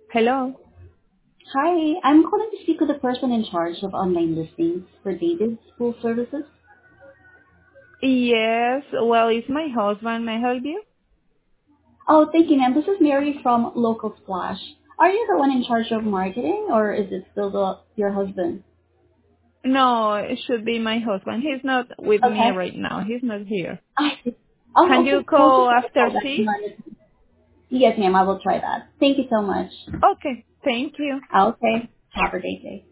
Hello. Hi, I'm calling to speak with the person in charge of online listings for David's School Services. Yes, well, it's my husband. May I help you? Oh, thank you, ma'am. This is Mary from Local Splash. Are you the one in charge of marketing, or is it still your husband? No, it should be my husband. He's not with me Okay. right now. He's not here. I see. Oh, Can you okay. We'll just call try to after call back 6? tomorrow. Yes, ma'am. I will try that. Thank you so much. Okay, thank you. Okay. Have a great day.